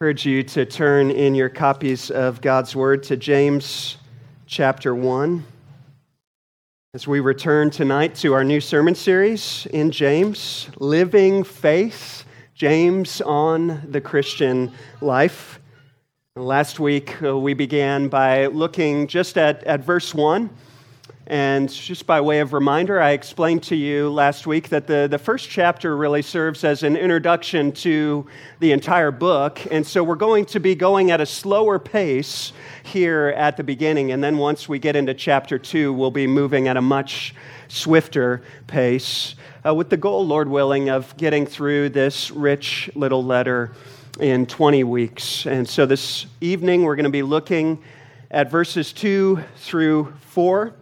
Encourage you to turn in your copies of God's Word to James chapter 1. As we return tonight to our new sermon series in James, Living Faith, James on the Christian Life. Last week we began by looking just at verse 1. And just by way of reminder, I explained to you last week that the first chapter really serves as an introduction to the entire book. And so we're going to be going at a slower pace here at the beginning. And then once we get into chapter 2, we'll be moving at a much swifter pace with the goal, Lord willing, of getting through this rich little letter in 20 weeks. And so this evening, we're going to be looking at verses 2 through 4.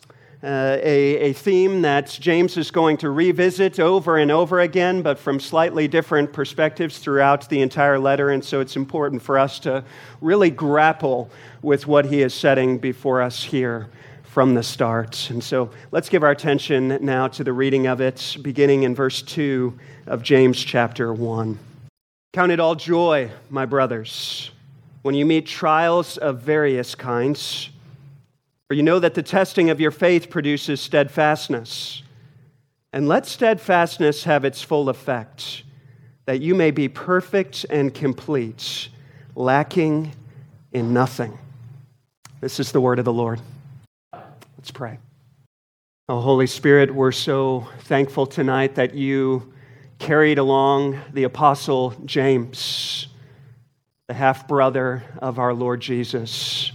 A theme that James is going to revisit over and over again, but from slightly different perspectives throughout the entire letter. And so it's important for us to really grapple with what he is setting before us here from the start. And so let's give our attention now to the reading of it, beginning in verse 2 of James chapter 1. Count it all joy, my brothers, when you meet trials of various kinds, for you know that the testing of your faith produces steadfastness. And let steadfastness have its full effect, that you may be perfect and complete, lacking in nothing. This is the word of the Lord. Let's pray. Oh, Holy Spirit, we're so thankful tonight that you carried along the Apostle James, the half-brother of our Lord Jesus,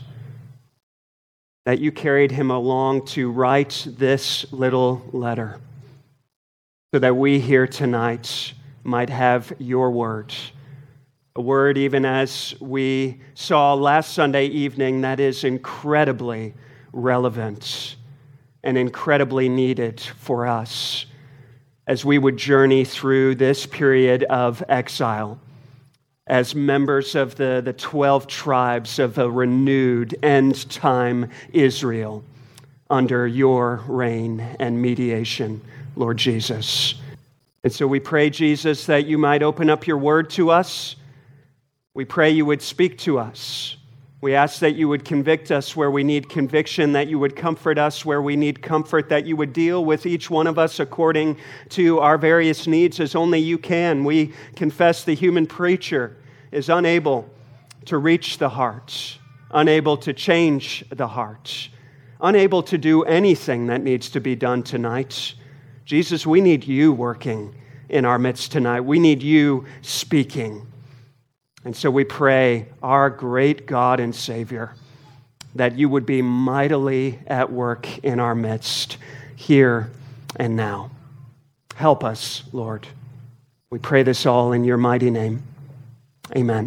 that you carried him along to write this little letter so that we here tonight might have your word. A word, even as we saw last Sunday evening, that is incredibly relevant and incredibly needed for us as we would journey through this period of exile as members of the 12 tribes of a renewed end-time Israel under your reign and mediation, Lord Jesus. And so we pray, Jesus, that you might open up your word to us. We pray you would speak to us. We ask that you would convict us where we need conviction, that you would comfort us where we need comfort, that you would deal with each one of us according to our various needs as only you can. We confess the human preacher is unable to reach the heart, unable to change the heart, unable to do anything that needs to be done tonight. Jesus, we need you working in our midst tonight. We need you speaking. And so we pray, our great God and Savior, that you would be mightily at work in our midst, here and now. Help us, Lord. We pray this all in your mighty name. Amen.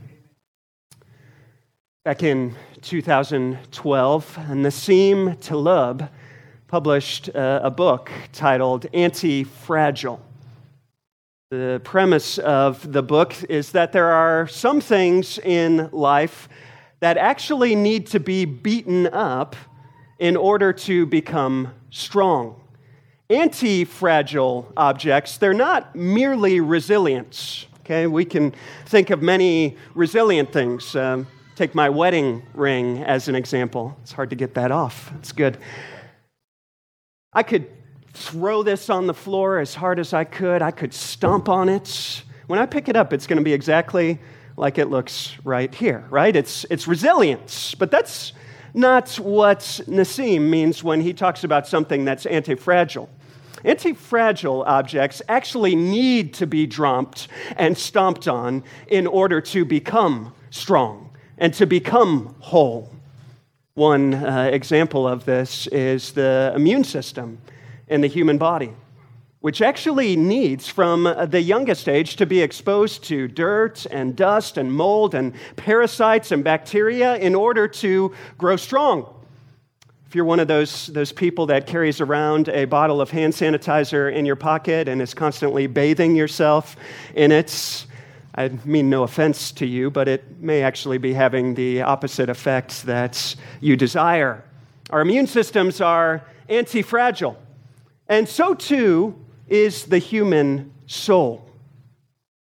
Back in 2012, Nassim Taleb published a book titled Anti-Fragile. The premise of the book is that there are some things in life that actually need to be beaten up in order to become strong. Anti-fragile objects, they're not merely resilient. Okay, we can think of many resilient things. Take my wedding ring as an example. It's hard to get that off. It's good. I could throw this on the floor as hard as I could. I could stomp on it. When I pick it up, it's going to be exactly like it looks right here, right? It's resilience. But that's not what Nassim means when he talks about something that's anti-fragile. Anti-fragile objects actually need to be dropped and stomped on in order to become strong and to become whole. One example of this is the immune system in the human body, which actually needs from the youngest age to be exposed to dirt and dust and mold and parasites and bacteria in order to grow strong. If you're one of those people that carries around a bottle of hand sanitizer in your pocket and is constantly bathing yourself in it, I mean no offense to you, but it may actually be having the opposite effect that you desire. Our immune systems are anti-fragile, and so too is the human soul.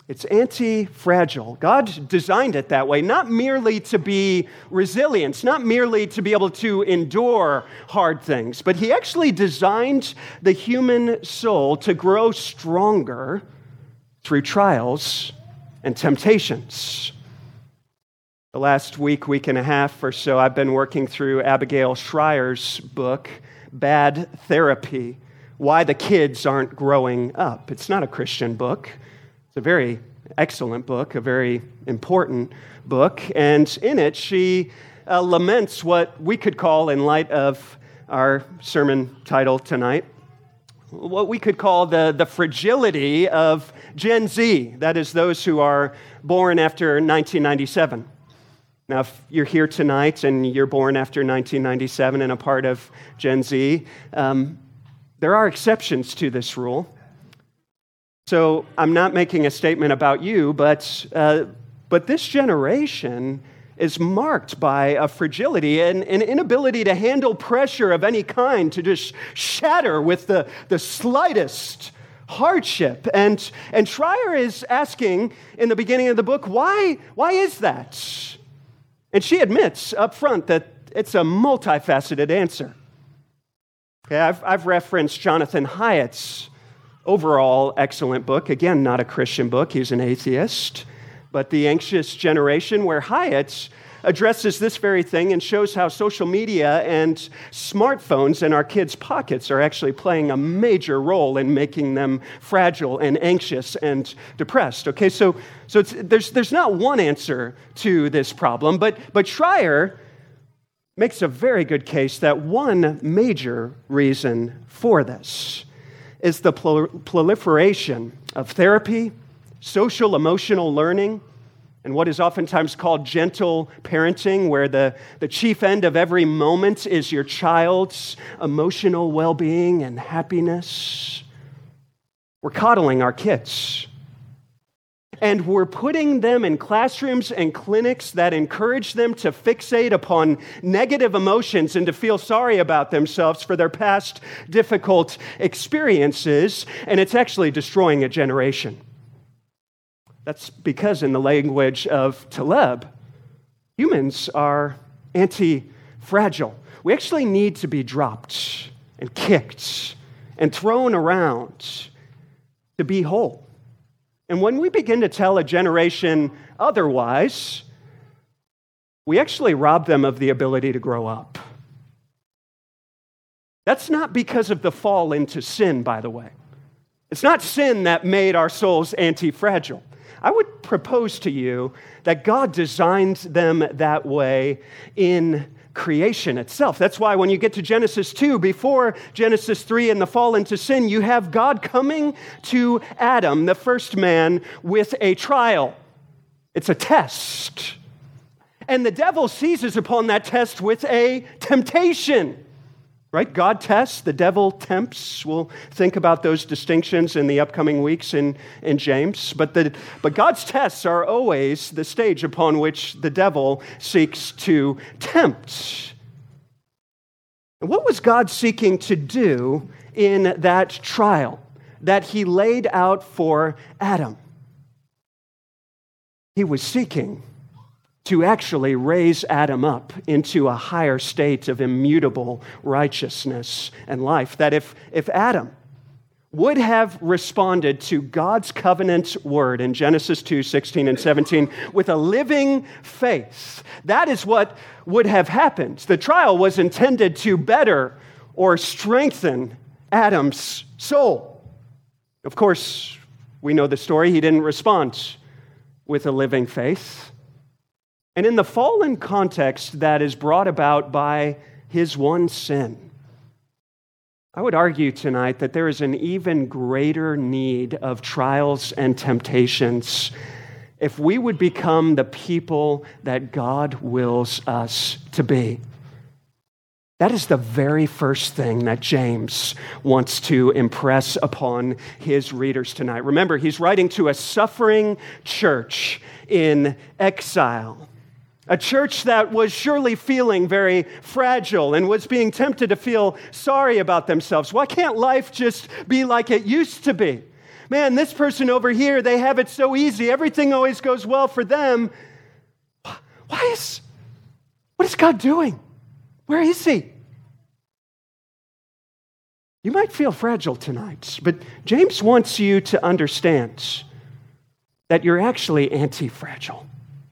It's anti-fragile. God designed it that way, not merely to be resilient, not merely to be able to endure hard things, but He actually designed the human soul to grow stronger through trials and temptations. The last week and a half or so, I've been working through Abigail Shrier's book, Bad Therapy: Why the Kids Aren't Growing Up. It's not a Christian book. It's a very excellent book, a very important book, and in it she laments what we could call, in light of our sermon title tonight, what we could call the fragility of Gen Z, that is, those who are born after 1997. Now, if you're here tonight and you're born after 1997 and a part of Gen Z, there are exceptions to this rule. So I'm not making a statement about you, but this generation is marked by a fragility and an inability to handle pressure of any kind, to just shatter with the slightest hardship. And Schreier is asking in the beginning of the book, why is that? And she admits up front that it's a multifaceted answer. Okay, I've referenced Jonathan Haidt's overall excellent book. Again, not a Christian book. He's an atheist. But The Anxious Generation, where Haidt addresses this very thing and shows how social media and smartphones in our kids' pockets are actually playing a major role in making them fragile and anxious and depressed. Okay, so there's not one answer to this problem, but Schreier makes a very good case that one major reason for this is the proliferation of therapy, social emotional learning, and what is oftentimes called gentle parenting, where the chief end of every moment is your child's emotional well-being and happiness. We're coddling our kids. And we're putting them in classrooms and clinics that encourage them to fixate upon negative emotions and to feel sorry about themselves for their past difficult experiences, and it's actually destroying a generation. That's because, in the language of Taleb, humans are anti-fragile. We actually need to be dropped and kicked and thrown around to be whole. And when we begin to tell a generation otherwise, we actually rob them of the ability to grow up. That's not because of the fall into sin, by the way. It's not sin that made our souls anti-fragile. I would propose to you that God designed them that way in creation itself. That's why when you get to Genesis 2, before Genesis 3 and the fall into sin, you have God coming to Adam, the first man, with a trial. It's a test. And the devil seizes upon that test with a temptation. Right? God tests, the devil tempts. We'll think about those distinctions in the upcoming weeks in James. But God's tests are always the stage upon which the devil seeks to tempt. And what was God seeking to do in that trial that He laid out for Adam? He was seeking to actually raise Adam up into a higher state of immutable righteousness and life. That if Adam would have responded to God's covenant word in Genesis 2, 16 and 17 with a living faith, that is what would have happened. The trial was intended to better or strengthen Adam's soul. Of course, we know the story. He didn't respond with a living faith. And in the fallen context that is brought about by his one sin, I would argue tonight that there is an even greater need of trials and temptations if we would become the people that God wills us to be. That is the very first thing that James wants to impress upon his readers tonight. Remember, he's writing to a suffering church in exile. A church that was surely feeling very fragile and was being tempted to feel sorry about themselves. Why can't life just be like it used to be? Man, this person over here, they have it so easy. Everything always goes well for them. What is God doing? Where is he? You might feel fragile tonight, but James wants you to understand that you're actually anti-fragile.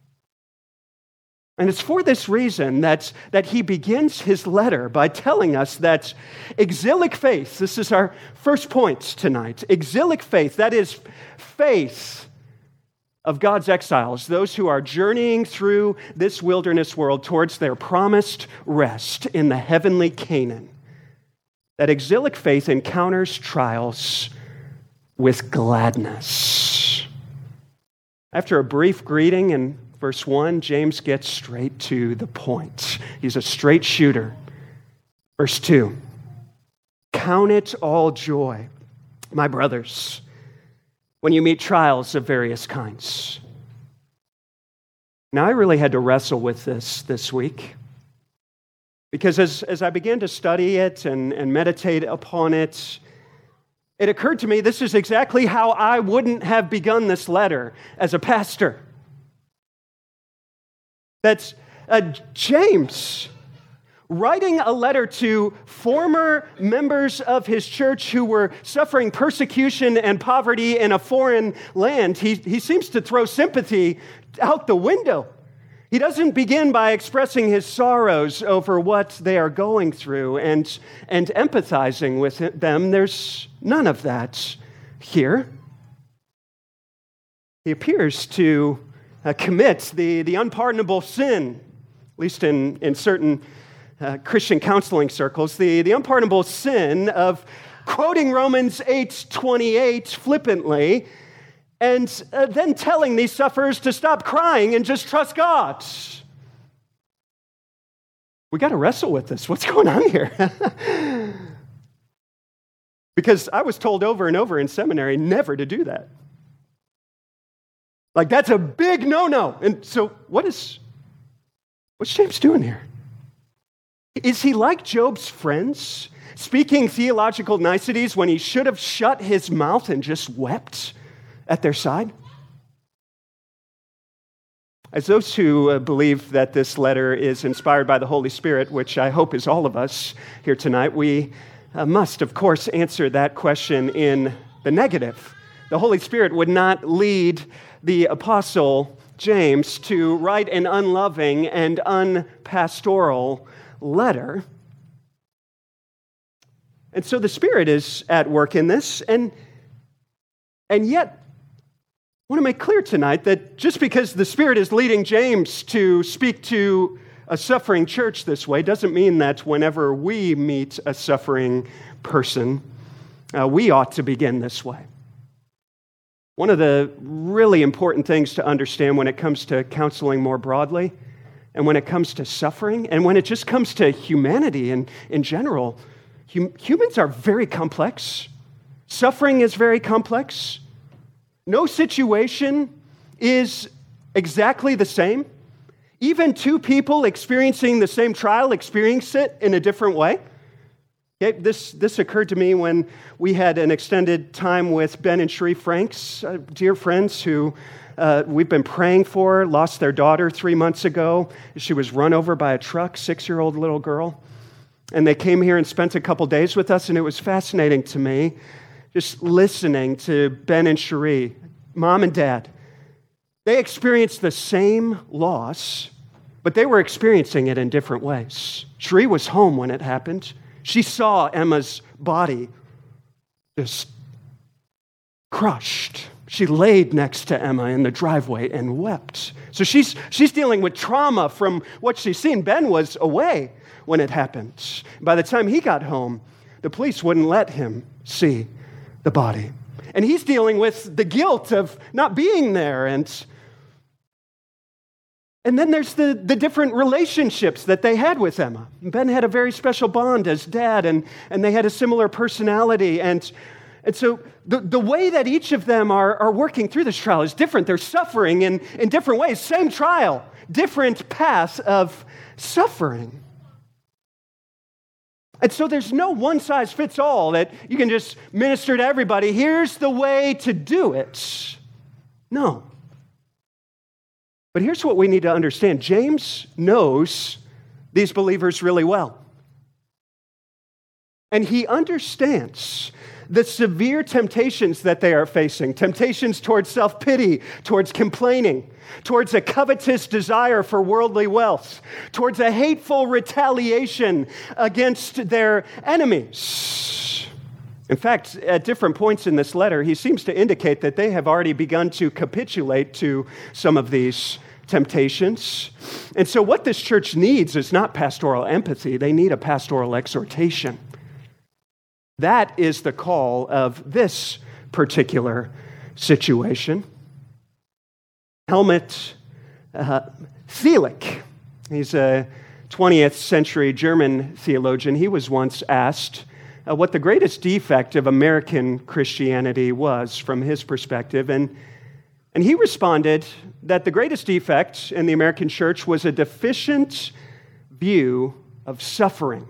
And it's for this reason that he begins his letter by telling us that exilic faith, this is our first point tonight, exilic faith, that is faith of God's exiles, those who are journeying through this wilderness world towards their promised rest in the heavenly Canaan. That exilic faith encounters trials with gladness. After a brief greeting in verse 1, James gets straight to the point. He's a straight shooter. Verse 2, count it all joy, my brothers, when you meet trials of various kinds. Now, I really had to wrestle with this week. Because as I began to study it and meditate upon it, it occurred to me this is exactly how I wouldn't have begun this letter as a pastor. That's James writing a letter to former members of his church who were suffering persecution and poverty in a foreign land. He seems to throw sympathy out the window. He doesn't begin by expressing his sorrows over what they are going through and empathizing with them. There's none of that here. He appears to commit the unpardonable sin, at least in certain Christian counseling circles, the unpardonable sin of quoting Romans 8:28 flippantly, and then telling these sufferers to stop crying and just trust God. We got to wrestle with this. What's going on here? Because I was told over and over in seminary never to do that. Like, that's a big no-no. And so what's James doing here? Is he like Job's friends, speaking theological niceties when he should have shut his mouth and just wept at their side? As those who believe that this letter is inspired by the Holy Spirit, which I hope is all of us here tonight, we must, of course, answer that question in the negative. The Holy Spirit would not lead the Apostle James to write an unloving and unpastoral letter. And so the Spirit is at work in this, and yet I want to make clear tonight that just because the Spirit is leading James to speak to a suffering church this way doesn't mean that whenever we meet a suffering person, we ought to begin this way. One of the really important things to understand when it comes to counseling more broadly, and when it comes to suffering, and when it just comes to humanity in general, humans are very complex. Suffering is very complex. No situation is exactly the same. Even two people experiencing the same trial experience it in a different way. Okay, this occurred to me when we had an extended time with Ben and Cherie Franks, dear friends who we've been praying for, lost their daughter 3 months ago. She was run over by a truck, 6-year-old little girl. And they came here and spent a couple days with us, and it was fascinating to me just listening to Ben and Cherie, mom and dad. They experienced the same loss, but they were experiencing it in different ways. Cherie was home when it happened. She saw Emma's body just crushed. She laid next to Emma in the driveway and wept. So she's dealing with trauma from what she's seen. Ben was away when it happened. By the time he got home, the police wouldn't let him see the body. And he's dealing with the guilt of not being there. And then there's the different relationships that they had with Emma. Ben had a very special bond as dad, and they had a similar personality. And so the way that each of them are working through this trial is different. They're suffering in different ways. Same trial, different path of suffering. And so there's no one-size-fits-all that you can just minister to everybody. Here's the way to do it. No. But here's what we need to understand. James knows these believers really well. And he understands the severe temptations that they are facing. Temptations towards self-pity, towards complaining, towards a covetous desire for worldly wealth, towards a hateful retaliation against their enemies. In fact, at different points in this letter, he seems to indicate that they have already begun to capitulate to some of these temptations. And so what this church needs is not pastoral empathy. They need a pastoral exhortation. That is the call of this particular situation. Helmut Thielich, he's a 20th century German theologian. He was once asked what the greatest defect of American Christianity was from his perspective. And he responded that the greatest defect in the American church was a deficient view of suffering.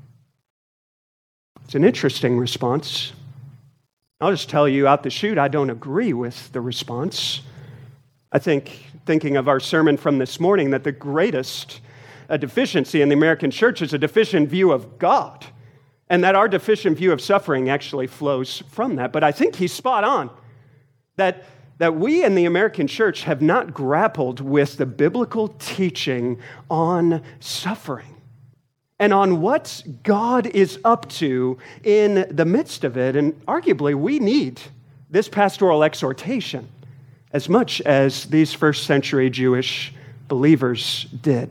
It's an interesting response. I'll just tell you out the chute, I don't agree with the response. I think, thinking of our sermon from this morning, that the greatest deficiency in the American church is a deficient view of God, and that our deficient view of suffering actually flows from that. But I think he's spot on, that we in the American church have not grappled with the biblical teaching on suffering and on what God is up to in the midst of it. And arguably, we need this pastoral exhortation as much as these first century Jewish believers did.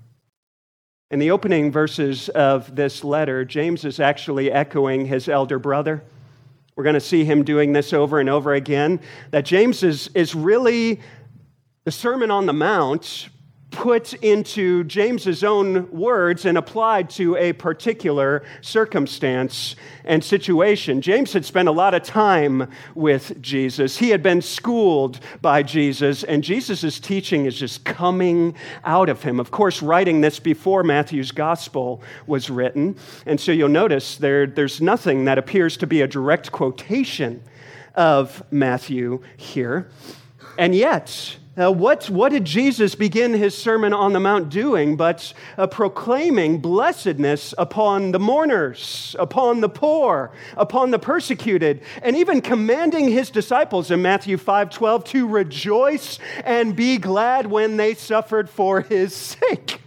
In the opening verses of this letter, James is actually echoing his elder brother. We're going to see him doing this over and over again, that James is really the Sermon on the Mount put into James's own words and applied to a particular circumstance and situation. James had spent a lot of time with Jesus. He had been schooled by Jesus, and Jesus' teaching is just coming out of him. Of course, writing this before Matthew's gospel was written, and so you'll notice there's nothing that appears to be a direct quotation of Matthew here. And yet, what did Jesus begin his Sermon on the Mount doing but proclaiming blessedness upon the mourners, upon the poor, upon the persecuted, and even commanding his disciples in Matthew 5:12 to rejoice and be glad when they suffered for his sake.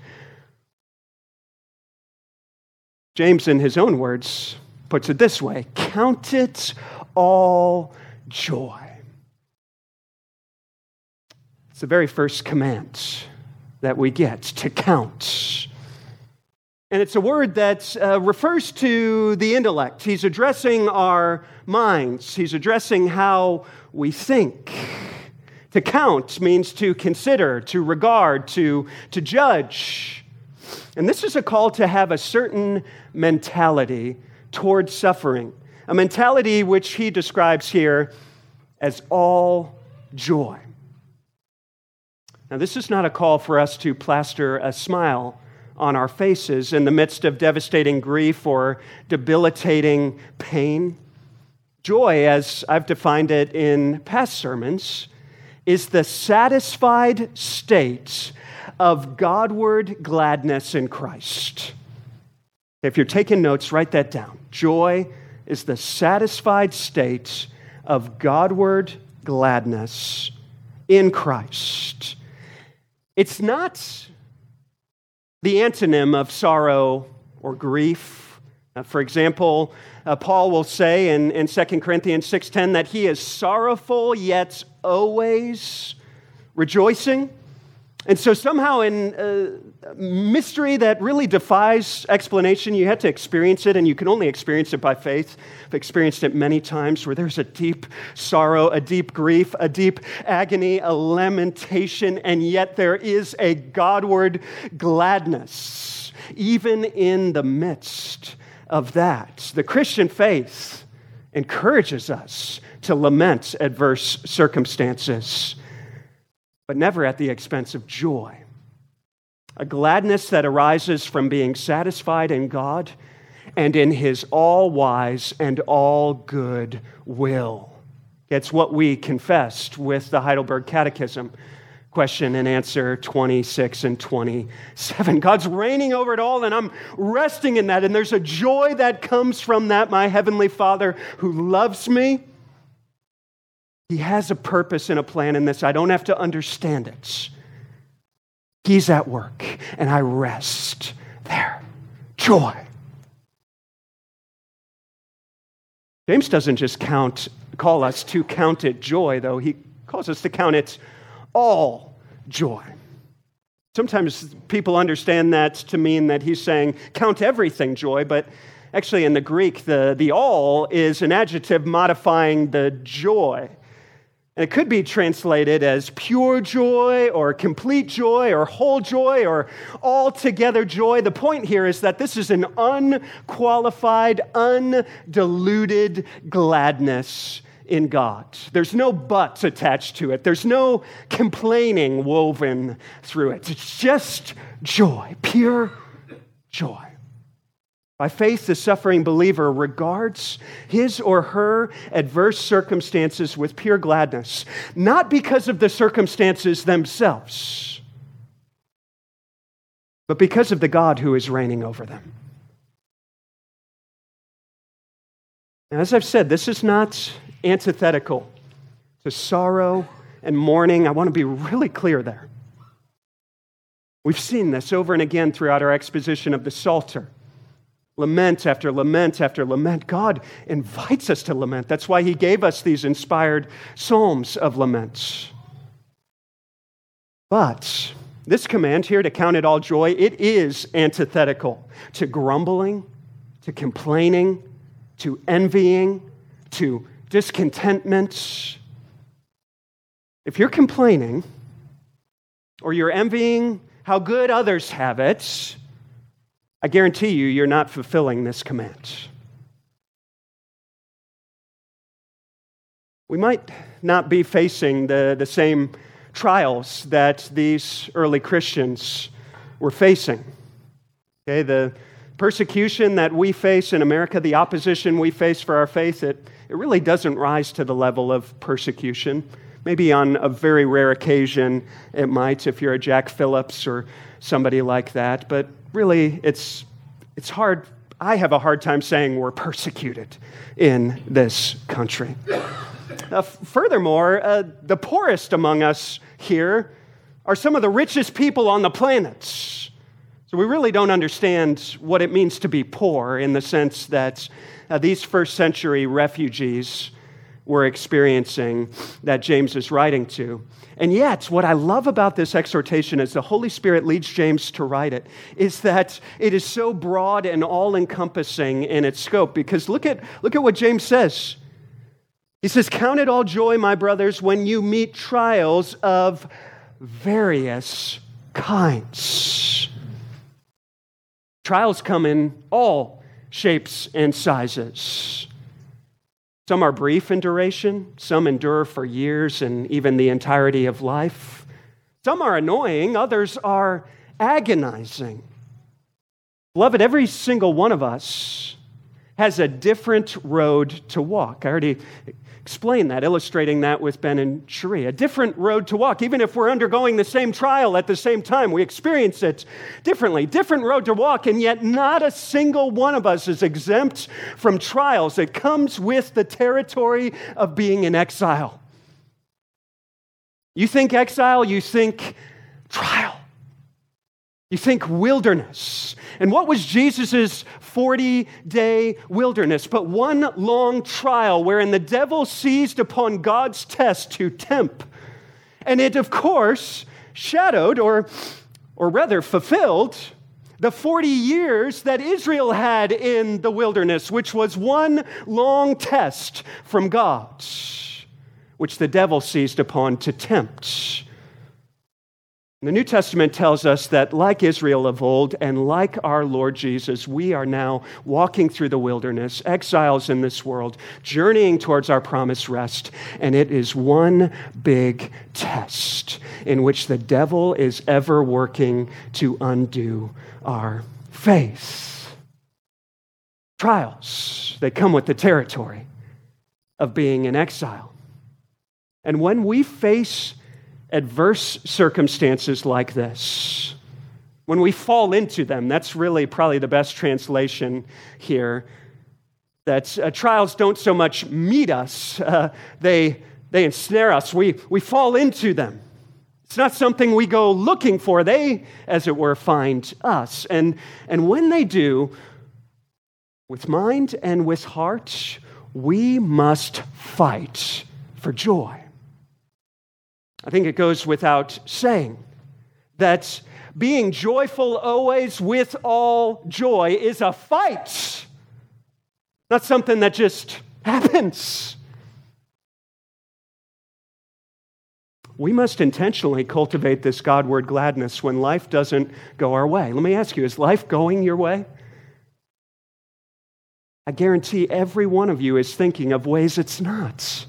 James, in his own words, puts it this way: count it all joy. It's the very first command that we get, to count. And it's a word that refers to the intellect. He's addressing our minds. He's addressing how we think. To count means to consider, to regard, to judge. And this is a call to have a certain mentality towards suffering, a mentality which he describes here as all joy. Now, this is not a call for us to plaster a smile on our faces in the midst of devastating grief or debilitating pain. Joy, as I've defined it in past sermons, is the satisfied state of Godward gladness in Christ. If you're taking notes, write that down. Joy is the satisfied state of Godward gladness in Christ. It's not the antonym of sorrow or grief. For example, Paul will say in 2 Corinthians 6:10 that he is sorrowful yet always rejoicing. And so somehow in a mystery that really defies explanation, you had to experience it, and you can only experience it by faith. I've experienced it many times where there's a deep sorrow, a deep grief, a deep agony, a lamentation, and yet there is a Godward gladness, even in the midst of that. The Christian faith encourages us to lament adverse circumstances, but never at the expense of joy. A gladness that arises from being satisfied in God and in his all-wise and all-good will. It's what we confessed with the Heidelberg Catechism, question and answer 26 and 27. God's reigning over it all, and I'm resting in that, and there's a joy that comes from that. My Heavenly Father who loves me, He has a purpose and a plan in this. I don't have to understand it. He's at work, and I rest there. Joy. James doesn't just call us to count it joy, though. He calls us to count it all joy. Sometimes people understand that to mean that he's saying count everything joy, but actually in the Greek, the all is an adjective modifying the joy. And it could be translated as pure joy or complete joy or whole joy or altogether joy. The point here is that this is an unqualified, undiluted gladness in God. There's no buts attached to it. There's no complaining woven through it. It's just joy, pure joy. By faith, the suffering believer regards his or her adverse circumstances with pure gladness, not because of the circumstances themselves, but because of the God who is reigning over them. Now, as I've said, this is not antithetical to sorrow and mourning. I want to be really clear there. We've seen this over and again throughout our exposition of the Psalter. Lament after lament after lament. God invites us to lament. That's why He gave us these inspired psalms of laments. But this command here to count it all joy, it is antithetical to grumbling, to complaining, to envying, to discontentment. If you're complaining or you're envying how good others have it, I guarantee you, you're not fulfilling this command. We might not be facing the same trials that these early Christians were facing. Okay, the persecution that we face in America, the opposition we face for our faith, it really doesn't rise to the level of persecution. Maybe on a very rare occasion it might, if you're a Jack Phillips or somebody like that, but really, it's hard. I have a hard time saying we're persecuted in this country. Furthermore, the poorest among us here are some of the richest people on the planet. So we really don't understand what it means to be poor in the sense that these first century refugees were experiencing that James is writing to. And yet, what I love about this exhortation as the Holy Spirit leads James to write it is that it is so broad and all-encompassing in its scope. Because look at what James says. He says, "Count it all joy, my brothers, when you meet trials of various kinds." Trials come in all shapes and sizes. Some are brief in duration, some endure for years and even the entirety of life. Some are annoying, others are agonizing. Beloved, every single one of us has a different road to walk. I already explained that, illustrating that with Ben and Cherie. A different road to walk. Even if we're undergoing the same trial at the same time, we experience it differently. Different road to walk, and yet not a single one of us is exempt from trials. It comes with the territory of being in exile. You think exile, you think trial. You think wilderness. And what was Jesus' 40-day wilderness but one long trial wherein the devil seized upon God's test to tempt? And it, of course, shadowed, or rather fulfilled, the 40 years that Israel had in the wilderness, which was one long test from God, which the devil seized upon to tempt. The New Testament tells us that like Israel of old and like our Lord Jesus, we are now walking through the wilderness, exiles in this world, journeying towards our promised rest. And it is one big test in which the devil is ever working to undo our faith. Trials, they come with the territory of being in exile. And when we face adverse circumstances like this, when we fall into them, that's really probably the best translation here, that trials don't so much meet us, they ensnare us. We fall into them. It's not something we go looking for. They, as it were, find us. And when they do, with mind and with heart, we must fight for joy. I think it goes without saying that being joyful always with all joy is a fight, not something that just happens. We must intentionally cultivate this Godward gladness when life doesn't go our way. Let me ask you, is life going your way? I guarantee every one of you is thinking of ways it's not.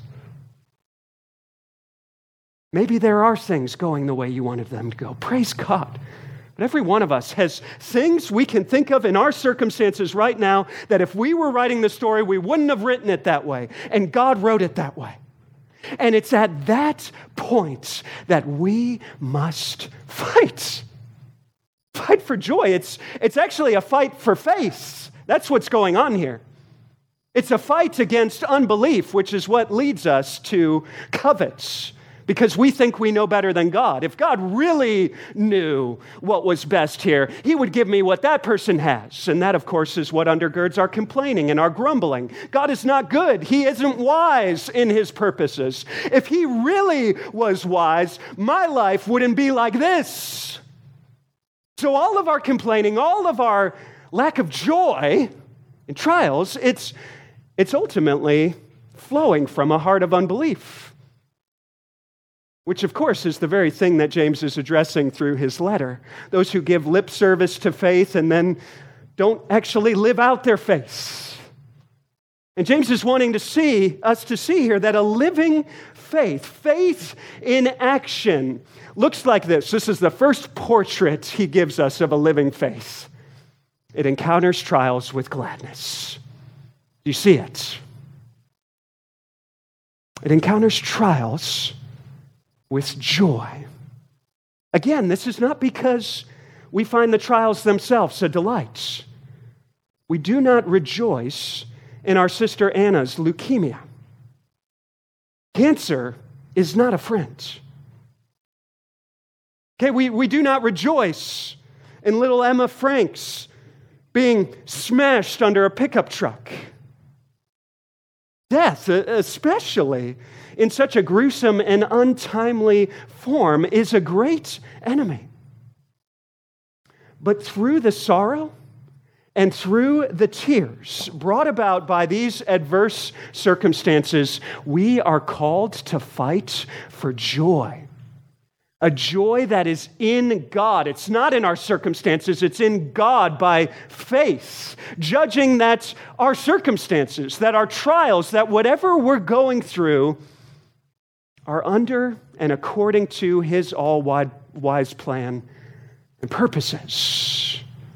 Maybe there are things going the way you wanted them to go. Praise God. But every one of us has things we can think of in our circumstances right now that if we were writing the story, we wouldn't have written it that way. And God wrote it that way. And it's at that point that we must fight. Fight for joy. It's actually a fight for faith. That's what's going on here. It's a fight against unbelief, which is what leads us to covet, because we think we know better than God. If God really knew what was best here, He would give me what that person has. And that, of course, is what undergirds our complaining and our grumbling. God is not good. He isn't wise in His purposes. If He really was wise, my life wouldn't be like this. So all of our complaining, all of our lack of joy in trials, it's ultimately flowing from a heart of unbelief. Which, of course, is the very thing that James is addressing through his letter. Those who give lip service to faith and then don't actually live out their faith. And James is wanting us to see here that a living faith in action, looks like this. This is the first portrait he gives us of a living faith. It encounters trials with gladness. You see it. It encounters trials with joy. Again, this is not because we find the trials themselves a delight. We do not rejoice in our sister Anna's leukemia. Cancer is not a friend. Okay, we do not rejoice in little Emma Franks being smashed under a pickup truck. Death, especially in such a gruesome and untimely form, is a great enemy. But through the sorrow and through the tears brought about by these adverse circumstances, we are called to fight for joy. A joy that is in God. It's not in our circumstances, it's in God by faith. Judging that our circumstances, that our trials, that whatever we're going through are under and according to His all-wise plan and purposes.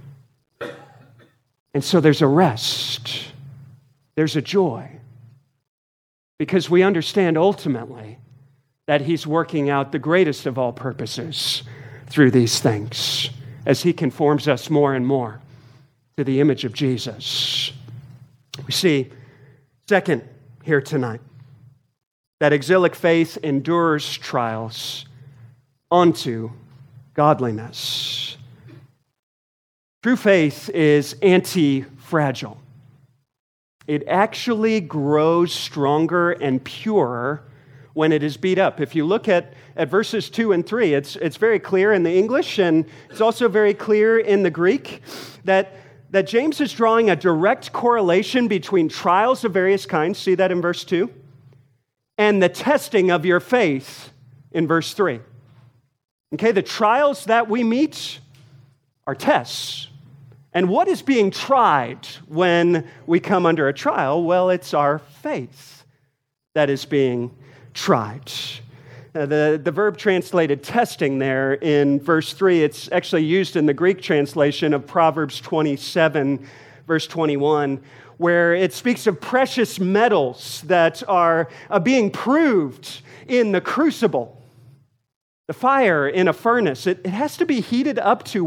And so there's a rest. There's a joy. Because we understand ultimately that He's working out the greatest of all purposes through these things as He conforms us more and more to the image of Jesus. We see, second, here tonight, that exilic faith endures trials unto godliness. True faith is anti-fragile. It actually grows stronger and purer when it is beat up. If you look at verses 2 and 3, it's very clear in the English, and it's also very clear in the Greek that James is drawing a direct correlation between trials of various kinds, see that in verse 2, and the testing of your faith in verse 3. Okay, the trials that we meet are tests. And what is being tried when we come under a trial? Well, it's our faith that is being tried. The verb translated testing there in verse 3, it's actually used in the Greek translation of Proverbs 27, verse 21, where it speaks of precious metals that are being proved in the crucible. The fire in a furnace, it has to be heated up to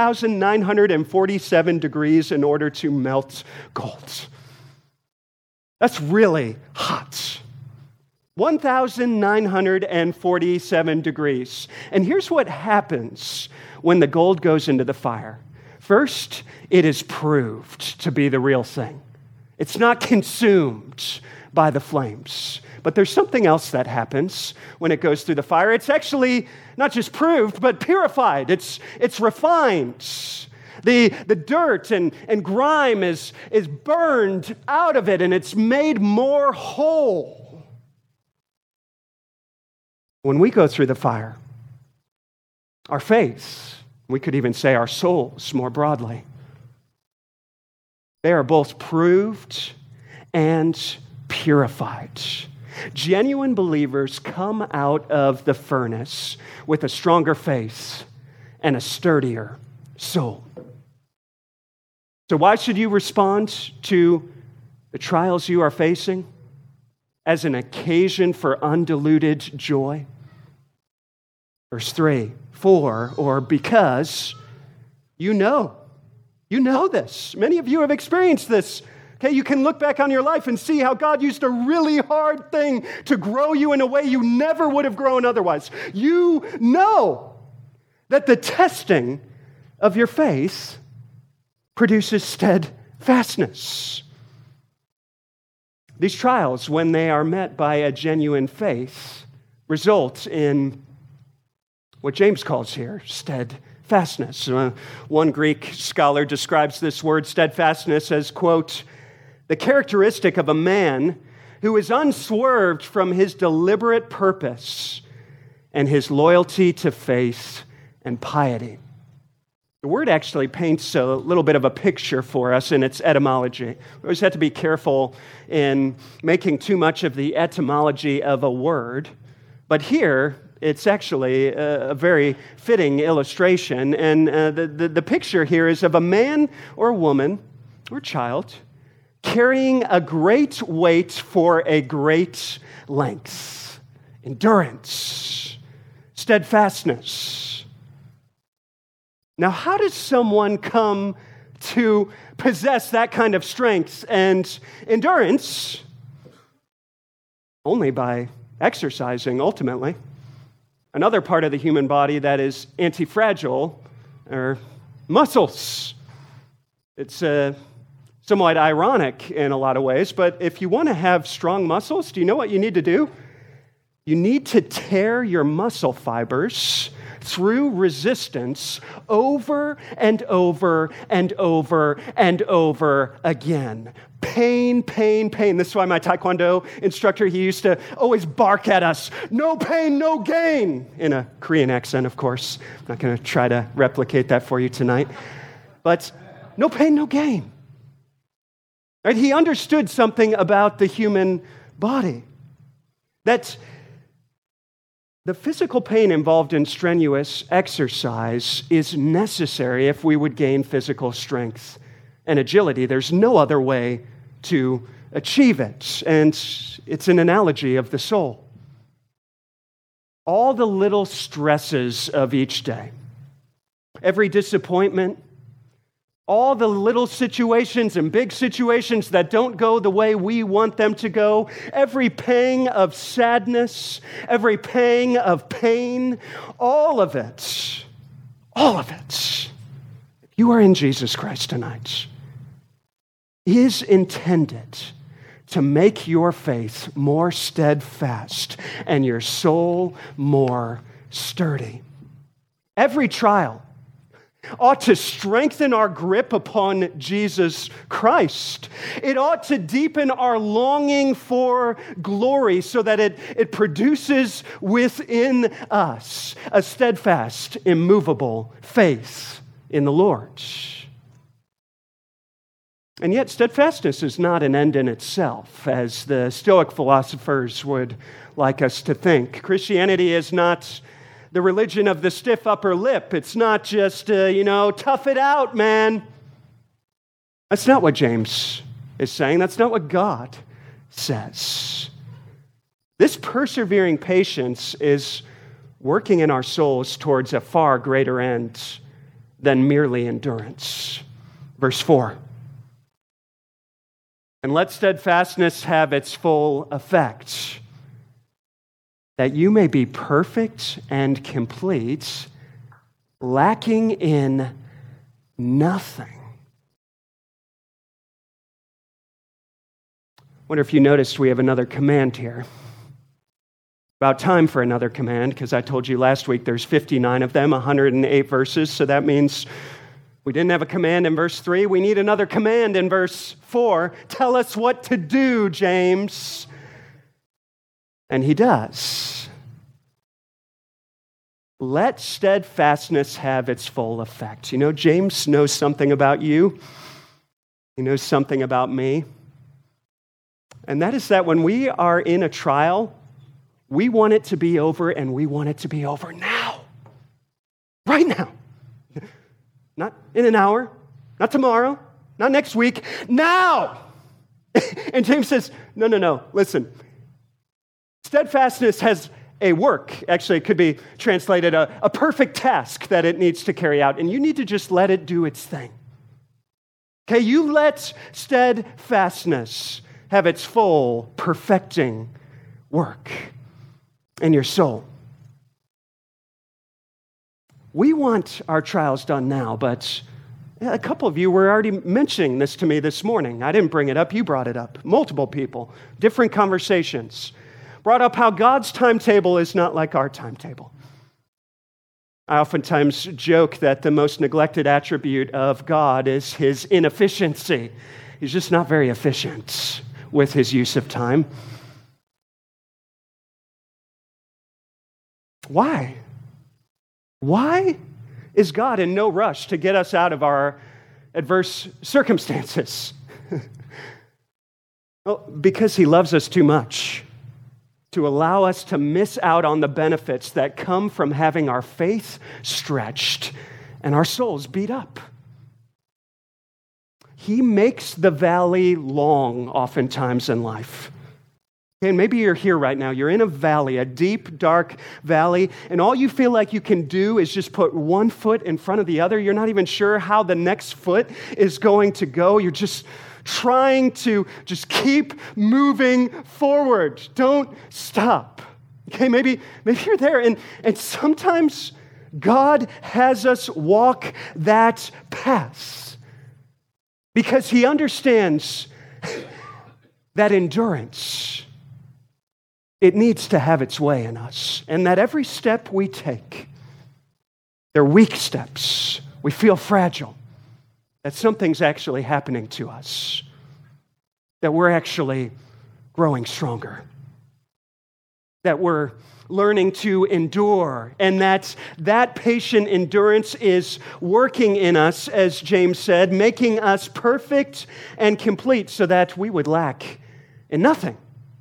1,947 degrees in order to melt gold. That's really hot. 1,947 degrees. And here's what happens when the gold goes into the fire. First, it is proved to be the real thing. It's not consumed by the flames. But there's something else that happens when it goes through the fire. It's actually not just proved, but purified. It's refined. The dirt and grime is burned out of it, and it's made more whole. When we go through the fire, our faith, we could even say our souls more broadly, they are both proved and purified. Genuine believers come out of the furnace with a stronger faith and a sturdier soul. So why should you respond to the trials you are facing as an occasion for undiluted joy? Verse 3, or because you know this. Many of you have experienced this. Okay, you can look back on your life and see how God used a really hard thing to grow you in a way you never would have grown otherwise. You know that the testing of your faith produces steadfastness. These trials, when they are met by a genuine faith, result in what James calls here steadfastness. One Greek scholar describes this word steadfastness as, quote, the characteristic of a man who is unswerved from his deliberate purpose and his loyalty to faith and piety. The word actually paints a little bit of a picture for us in its etymology. We always have to be careful in making too much of the etymology of a word, but here it's actually a very fitting illustration, and the picture here is of a man or woman or child carrying a great weight for a great length, endurance, steadfastness. Now, how does someone come to possess that kind of strength and endurance? Only by exercising, ultimately. Another part of the human body that is anti-fragile are muscles. It's somewhat ironic in a lot of ways, but if you want to have strong muscles, do you know what you need to do? You need to tear your muscle fibers through resistance over and over and over and over again. Pain, pain, pain. This is why my Taekwondo instructor, he used to always bark at us, no pain, no gain, in a Korean accent, of course. I'm not going to try to replicate that for you tonight. But no pain, no gain. Right? He understood something about the human body, that the physical pain involved in strenuous exercise is necessary if we would gain physical strength and agility. There's no other way to achieve it, and it's an analogy of the soul. All the little stresses of each day, every disappointment, all the little situations and big situations that don't go the way we want them to go, every pang of sadness, every pang of pain, all of it, if you are in Jesus Christ tonight, is intended to make your faith more steadfast and your soul more sturdy. Every trial ought to strengthen our grip upon Jesus Christ. It ought to deepen our longing for glory so that it produces within us a steadfast, immovable faith in the Lord. And yet, steadfastness is not an end in itself, as the Stoic philosophers would like us to think. Christianity is not the religion of the stiff upper lip. It's not just, tough it out, man. That's not what James is saying. That's not what God says. This persevering patience is working in our souls towards a far greater end than merely endurance. Verse 4. And let steadfastness have its full effect, that you may be perfect and complete, lacking in nothing. Wonder if you noticed we have another command here. About time for another command, because I told you last week there's 59 of them, 108 verses, so that means we didn't have a command in verse 3. We need another command in verse 4. Tell us what to do, James. And he does. Let steadfastness have its full effect. You know, James knows something about you. He knows something about me. And that is that when we are in a trial, we want it to be over, and we want it to be over now. Right now. Not in an hour, not tomorrow, not next week, now. And James says, no, listen. Steadfastness has a work. Actually, it could be translated a perfect task that it needs to carry out, and you need to just let it do its thing. Okay, you let steadfastness have its full, perfecting work in your soul. We want our trials done now, but a couple of you were already mentioning this to me this morning. I didn't bring it up, you brought it up. Multiple people, different conversations, brought up how God's timetable is not like our timetable. I oftentimes joke that the most neglected attribute of God is his inefficiency. He's just not very efficient with his use of time. Why? Why is God in no rush to get us out of our adverse circumstances? Well, because he loves us too much to allow us to miss out on the benefits that come from having our faith stretched and our souls beat up. He makes the valley long oftentimes in life. And maybe you're here right now. You're in a valley, a deep, dark valley, and all you feel like you can do is just put one foot in front of the other. You're not even sure how the next foot is going to go. You're just trying to just keep moving forward. Don't stop. Okay, maybe you're there, and sometimes God has us walk that path because he understands that endurance, it needs to have its way in us. And that every step we take, they're weak steps. We feel fragile. That something's actually happening to us. That we're actually growing stronger. That we're learning to endure. And that patient endurance is working in us, as James said, making us perfect and complete so that we would lack in nothing.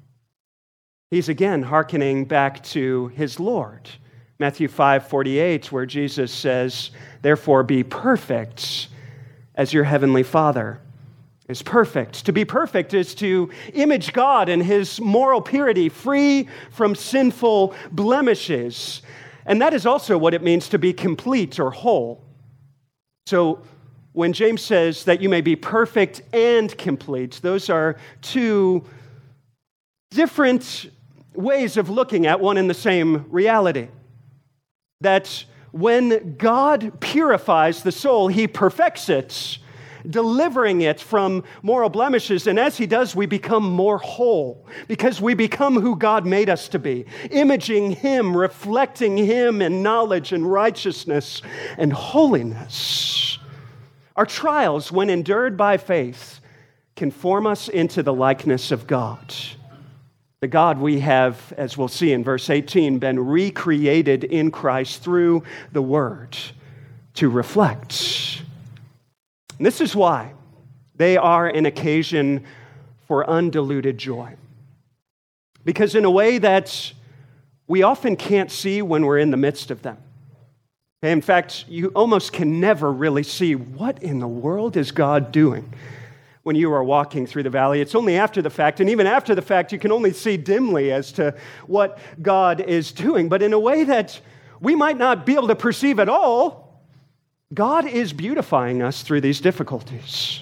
He's again hearkening back to his Lord. Matthew 5:48, where Jesus says, therefore be perfect as your heavenly Father is perfect. To be perfect is to image God in his moral purity, free from sinful blemishes. And that is also what it means to be complete or whole. So when James says that you may be perfect and complete, those are two different ways of looking at one and the same reality. That when God purifies the soul, he perfects it, delivering it from moral blemishes. And as he does, we become more whole because we become who God made us to be, imaging him, reflecting him in knowledge and righteousness and holiness. Our trials, when endured by faith, can form us into the likeness of God. The God we have, as we'll see in verse 18, been recreated in Christ through the Word to reflect. And this is why they are an occasion for undiluted joy. Because in a way that we often can't see when we're in the midst of them. In fact, you almost can never really see what in the world is God doing when you are walking through the valley. It's only after the fact, and even after the fact, you can only see dimly as to what God is doing. But in a way that we might not be able to perceive at all, God is beautifying us through these difficulties.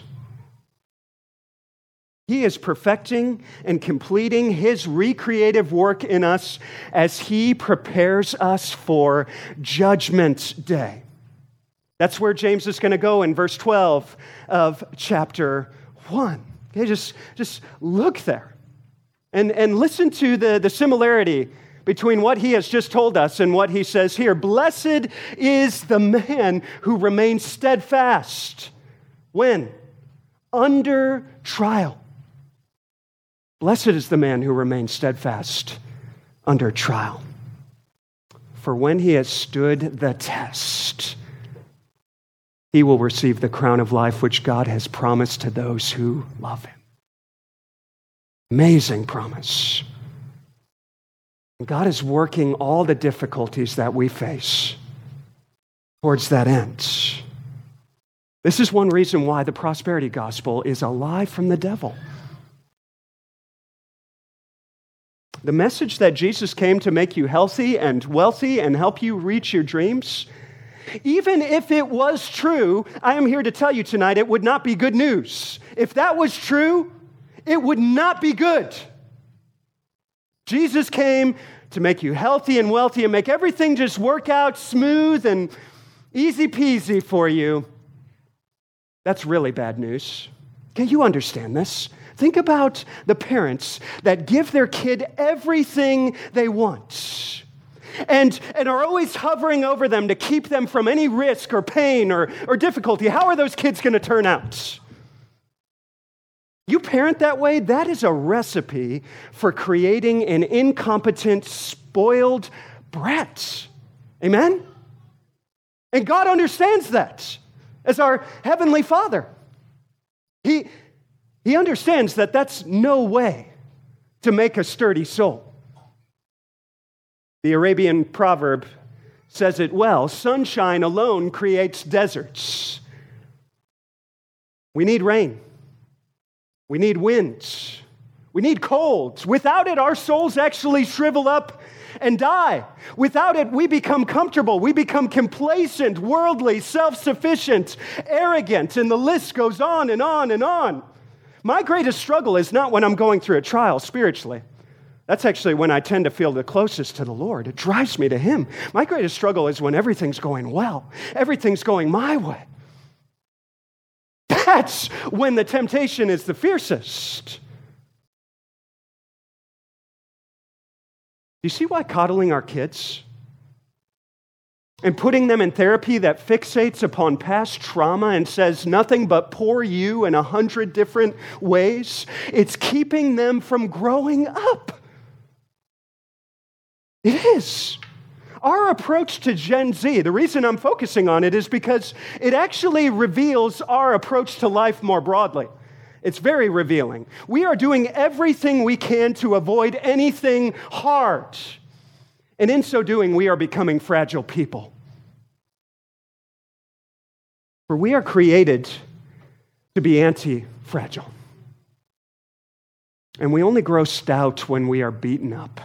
He is perfecting and completing His recreative work in us as He prepares us for Judgment Day. That's where James is going to go in verse 12 of chapter 1. Okay, just look there and listen to the similarity between what he has just told us and what he says here. Blessed is the man who remains steadfast. When? Under trial. Blessed is the man who remains steadfast under trial. For when he has stood the test, he will receive the crown of life which God has promised to those who love Him. Amazing promise. God is working all the difficulties that we face towards that end. This is one reason why the prosperity gospel is a lie from the devil. The message that Jesus came to make you healthy and wealthy and help you reach your dreams, even if it was true, I am here to tell you tonight, it would not be good news. If that was true, it would not be good. Jesus came to make you healthy and wealthy and make everything just work out smooth and easy peasy for you. That's really bad news. Can you understand this? Think about the parents that give their kid everything they want and are always hovering over them to keep them from any risk or pain or difficulty. How are those kids going to turn out? You parent that way, that is a recipe for creating an incompetent, spoiled brat. Amen? And God understands that as our Heavenly Father. He understands that that's no way to make a sturdy soul. The Arabian proverb says it well, sunshine alone creates deserts. We need rain. We need winds. We need colds. Without it, our souls actually shrivel up and die. Without it, we become comfortable. We become complacent, worldly, self-sufficient, arrogant, and the list goes on and on and on. My greatest struggle is not when I'm going through a trial spiritually. That's actually when I tend to feel the closest to the Lord. It drives me to Him. My greatest struggle is when everything's going well. Everything's going my way. That's when the temptation is the fiercest. Do you see why coddling our kids and putting them in therapy that fixates upon past trauma and says nothing but poor you in 100 different ways, it's keeping them from growing up. It is. Our approach to Gen Z, the reason I'm focusing on it is because it actually reveals our approach to life more broadly. It's very revealing. We are doing everything we can to avoid anything hard. And in so doing, we are becoming fragile people. For we are created to be anti-fragile. And we only grow stout when we are beaten up.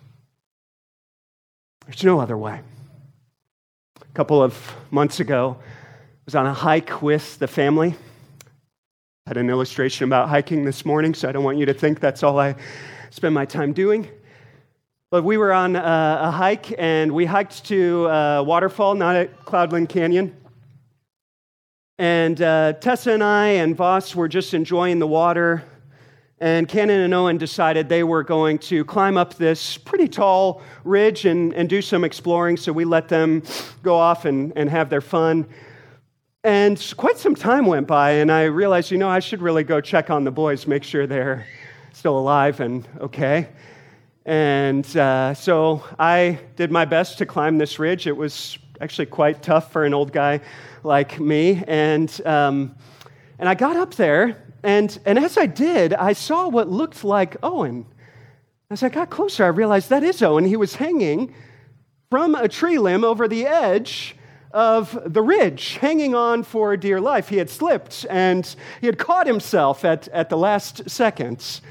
There's no other way. A couple of months ago, I was on a hike with the family. I had an illustration about hiking this morning, so I don't want you to think that's all I spend my time doing. But we were on a hike, and we hiked to a waterfall, not at Cloudland Canyon. And Tessa and I and Voss were just enjoying the water. And Cannon and Owen decided they were going to climb up this pretty tall ridge and do some exploring, so we let them go off and have their fun. And quite some time went by, and I realized, I should really go check on the boys, make sure they're still alive and okay. And so I did my best to climb this ridge. It was actually quite tough for an old guy like me. And I got up there, and as I did, I saw what looked like Owen. As I got closer, I realized that is Owen. He was hanging from a tree limb over the edge of the ridge, hanging on for dear life. He had slipped, and he had caught himself at the last seconds.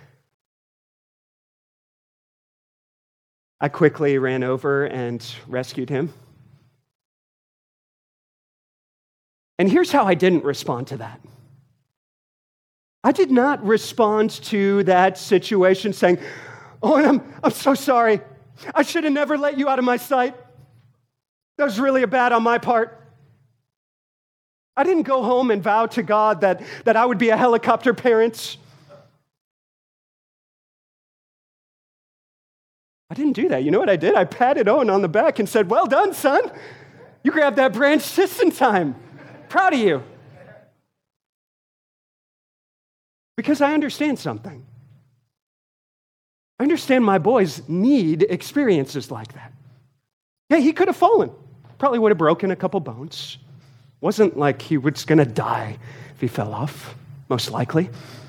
I quickly ran over and rescued him. And here's how I didn't respond to that. I did not respond to that situation saying, "Oh, I'm so sorry. I should have never let you out of my sight. That was really bad on my part." I didn't go home and vow to God that I would be a helicopter parent. I didn't do that. You know what I did? I patted Owen on the back and said, "Well done, son. You grabbed that branch just in time. Proud of you." Because I understand something. I understand my boys need experiences like that. Yeah, he could have fallen. Probably would have broken a couple bones. Wasn't like he was going to die if he fell off, most likely.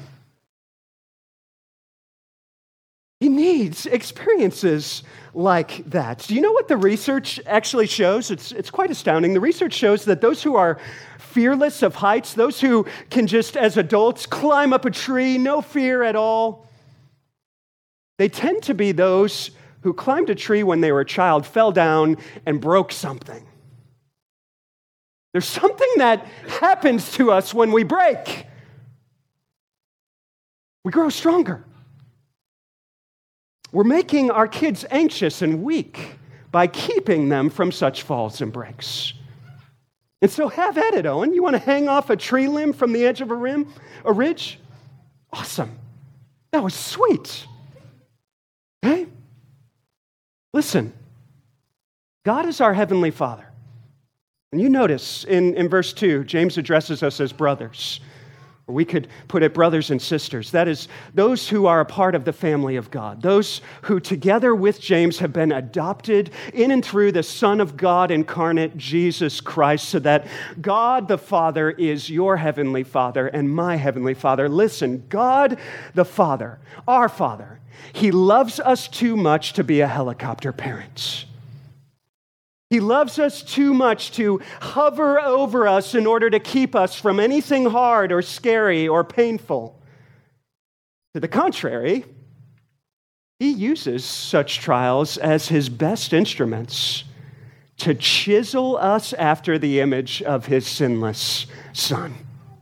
He needs experiences like that. Do you know what the research actually shows? It's quite astounding. The research shows that those who are fearless of heights, those who can just, as adults, climb up a tree, no fear at all, they tend to be those who climbed a tree when they were a child, fell down, and broke something. There's something that happens to us when we break. We grow stronger. We're making our kids anxious and weak by keeping them from such falls and breaks. And so have at it, Owen. You want to hang off a tree limb from the edge of a ridge? Awesome. That was sweet. Okay? Listen, God is our heavenly Father. And you notice in verse 2, James addresses us as brothers. Or we could put it brothers and sisters. That is, those who are a part of the family of God. Those who together with James have been adopted in and through the Son of God incarnate, Jesus Christ, so that God the Father is your heavenly Father and my heavenly Father. Listen, God the Father, our Father, He loves us too much to be a helicopter parent. He loves us too much to hover over us in order to keep us from anything hard or scary or painful. To the contrary, He uses such trials as His best instruments to chisel us after the image of His sinless Son.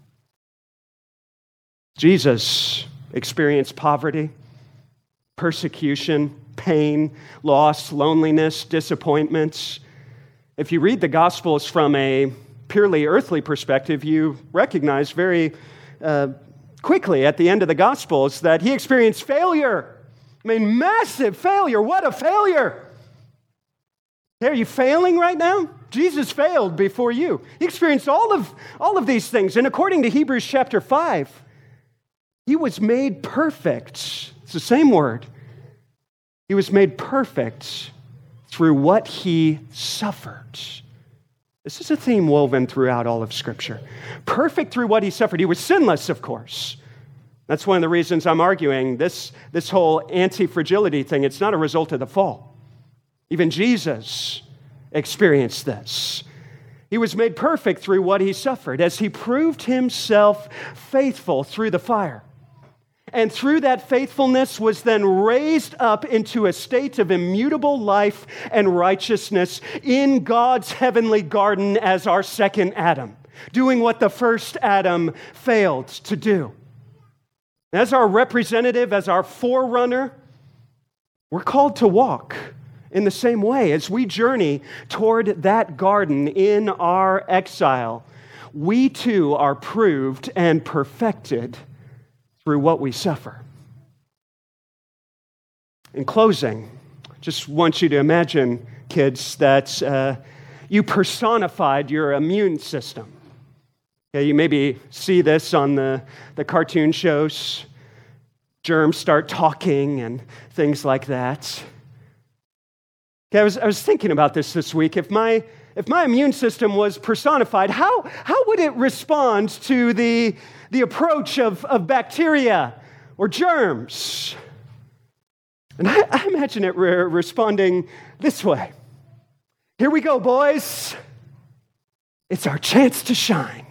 Jesus experienced poverty, persecution, pain, loss, loneliness, disappointments. If you read the Gospels from a purely earthly perspective, you recognize very quickly at the end of the Gospels that He experienced failure. I mean, massive failure. What a failure. Are you failing right now? Jesus failed before you. He experienced all of these things. And according to Hebrews chapter 5, He was made perfect. It's the same word. He was made perfect through what He suffered. This is a theme woven throughout all of Scripture. Perfect through what He suffered. He was sinless, of course. That's one of the reasons I'm arguing this whole anti-fragility thing, it's not a result of the fall. Even Jesus experienced this. He was made perfect through what He suffered as He proved Himself faithful through the fire. And through that faithfulness was then raised up into a state of immutable life and righteousness in God's heavenly garden as our second Adam, doing what the first Adam failed to do. As our representative, as our forerunner, we're called to walk in the same way as we journey toward that garden in our exile. We too are proved and perfected through what we suffer. In closing, just want you to imagine, kids, that you personified your immune system. Okay, you maybe see this on the cartoon shows. Germs start talking and things like that. Okay, I was thinking about this week. If my immune system was personified, how would it respond to the approach of bacteria or germs? And I imagine it responding this way. Here we go, boys. It's our chance to shine.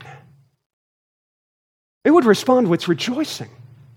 It would respond with rejoicing.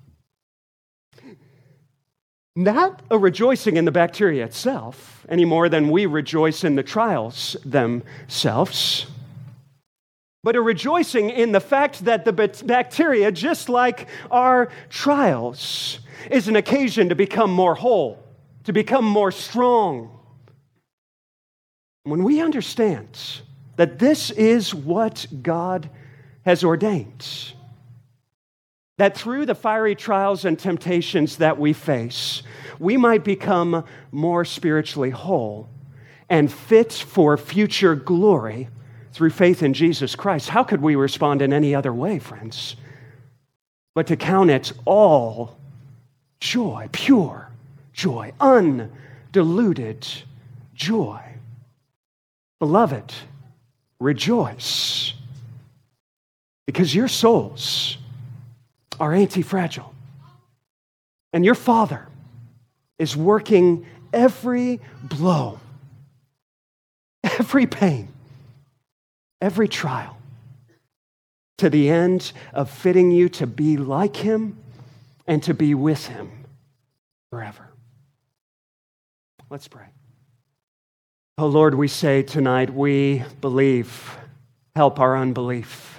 Not a rejoicing in the bacteria itself, any more than we rejoice in the trials themselves, but a rejoicing in the fact that the bacteria, just like our trials, is an occasion to become more whole, to become more strong. When we understand that this is what God has ordained, that through the fiery trials and temptations that we face, we might become more spiritually whole and fit for future glory through faith in Jesus Christ. How could we respond in any other way, friends, but to count it all joy, pure joy, undiluted joy? Beloved, rejoice, because your souls are anti-fragile, and your Father is working every blow, every pain, every trial, to the end of fitting you to be like Him and to be with Him forever. Let's pray. Oh Lord, we say tonight, we believe. Help our unbelief.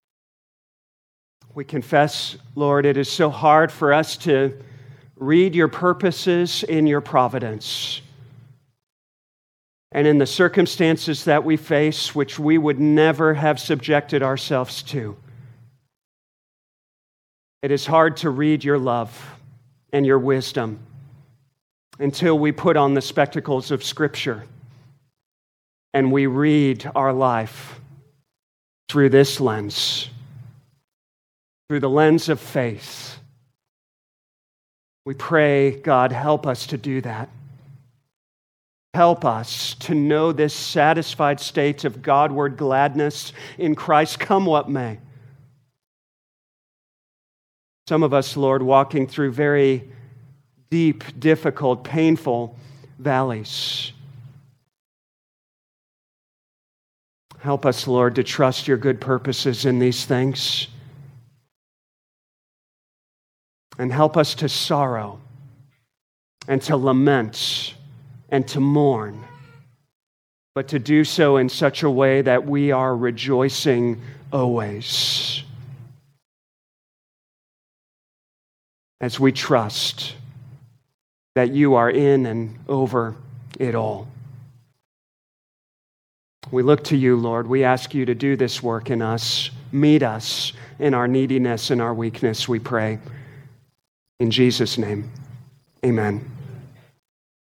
We confess, Lord, it is so hard for us to read your purposes in your providence. And in the circumstances that we face, which we would never have subjected ourselves to, it is hard to read your love and your wisdom until we put on the spectacles of Scripture and we read our life through this lens, through the lens of faith. We pray, God, help us to do that. Help us to know this satisfied state of Godward gladness in Christ, come what may. Some of us, Lord, walking through very deep, difficult, painful valleys. Help us, Lord, to trust your good purposes in these things. And help us to sorrow and to lament and to mourn, but to do so in such a way that we are rejoicing always, as we trust that you are in and over it all. We look to you, Lord. We ask you to do this work in us. Meet us in our neediness and our weakness, we pray. In Jesus' name, amen.